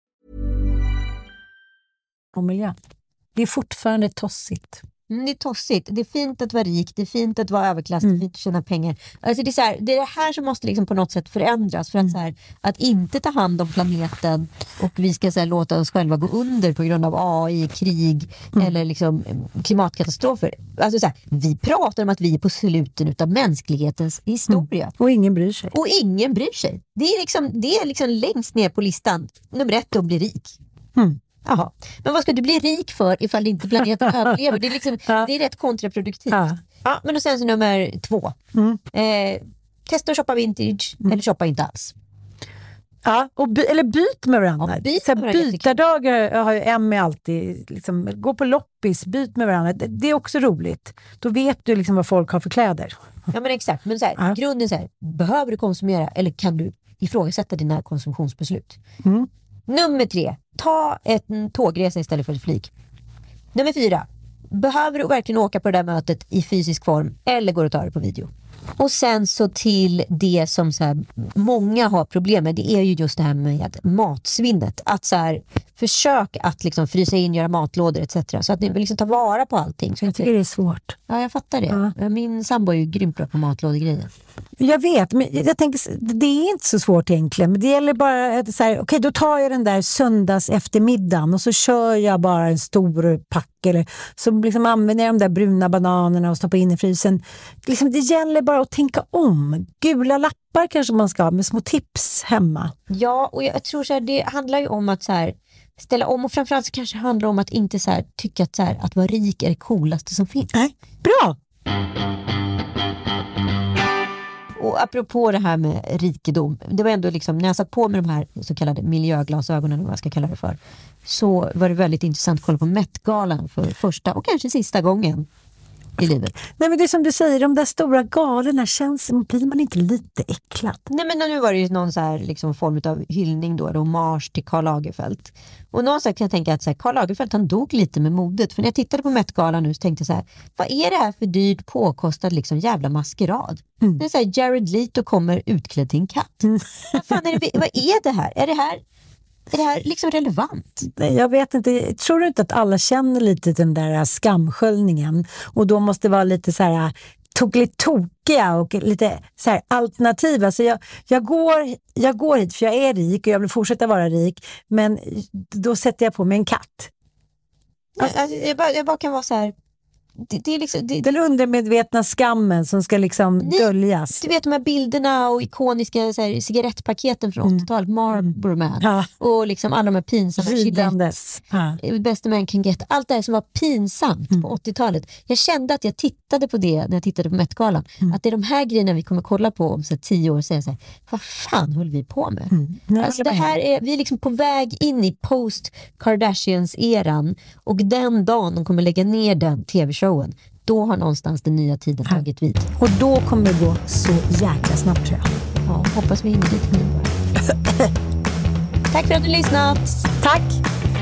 Det är fortfarande tossigt. Det är tossigt. Det är fint att vara rik, det är fint att vara överklass, det är fint att tjäna pengar. Alltså det är så här, det är det här som måste liksom på något sätt förändras för att så här, att inte ta hand om planeten och vi ska så här, låta oss själva gå under på grund av AI, krig eller liksom klimatkatastrofer. Alltså så här, vi pratar om att vi är på slutet av mänsklighetens historia. Och ingen bryr sig. Och ingen bryr sig. Det är liksom längst ner på listan. Nummer 1 att bli rik. Jaha. Men vad ska du bli rik för ifall inte planeten överlever? Det är, liksom, det är rätt kontraproduktivt. Ja, men och sen så nummer 2. Testa att shoppa vintage eller shoppa inte alls. Ja, eller byt med varandra. Bytardagar har ju Emmy alltid liksom, gå på loppis, byt med varandra. Det är också roligt. Då vet du liksom vad folk har för kläder. Ja, men exakt. Men så här, grunden är så här, behöver du konsumera eller kan du ifrågasätta dina konsumtionsbeslut? Nummer 3, ta en tågresa istället för ett flyg. Nummer 4, behöver du verkligen åka på det där mötet i fysisk form eller går det att ta det på video? Och sen så till det som så här, många har problem med, det är ju just det här med matsvinnet. Att så här, försök att liksom frysa in, göra matlådor etc. Så att ni liksom tar vara på allting. Så jag tycker det är svårt. Ja, jag fattar det. Ja. Min sambo är ju grymt bra på matlådegrejer. Jag vet, men jag tänker, det är inte så svårt egentligen. Men det gäller bara att så här, okej, då tar jag den där söndags eftermiddagen och så kör jag bara en stor pack. Eller så liksom använder jag de där bruna bananerna och stoppar in i frysen. Liksom, det gäller bara att tänka om. Gula lappar kanske man ska ha med små tips hemma. Ja, och jag tror så här, det handlar ju om att så här, ställa om och framförallt så kanske det handlar om att inte så här, tycka att, så här, att vara rik är det coolaste som finns. Nej, bra! Och apropå det här med rikedom, det var ändå liksom, när jag satt på med de här så kallade miljöglasögonen, vad jag ska kalla det för, så var det väldigt intressant att kolla på Met-galan för första och kanske sista gången i livet. Nej, men det är som du säger, de där stora galorna känns, blir man inte lite äcklad? Nej, men nu var det ju någon så här liksom form av hyllning då, hommage till Karl Lagerfeld. Och någonstans kan jag tänka att så här, Karl Lagerfeld, han dog lite med modet. För när jag tittade på Met-galan nu så tänkte jag så här, vad är det här för dyrt påkostad liksom jävla maskerad? Det är så här, Jared Leto kommer utklädd till en katt. Vad fan är det, vad är det här? Är det här liksom relevant? Jag vet inte, tror du inte att alla känner lite den där skamsköljningen och då måste vara lite så här lite tokiga och lite så här alternativa. Så jag går hit för jag är rik och jag vill fortsätta vara rik, men då sätter jag på mig en katt. Alltså, jag bara kan vara så här. Det är liksom, den undermedvetna skammen som ska liksom döljas. Du vet de här bilderna och ikoniska så här, cigarettpaketen från 80-talet, Marlboro Man och liksom alla de här pinsamma ridandes. Best man can get. Allt det här som var pinsamt på 80-talet. Jag kände att jag tittade på det när jag tittade på Met-galan. Att det är de här grejerna vi kommer kolla på om så 10 år och säga så här, vad fan höll vi på med? Alltså det här är, vi är liksom på väg in i post-Kardashians-eran och den dagen de kommer lägga ner den tv-showen, då har någonstans den nya tiden tagit vid. Och då kommer det gå så jäkla snabbt, tror jag. Ja, hoppas vi hinner dit nu bara. Tack för att du lyssnat. Tack.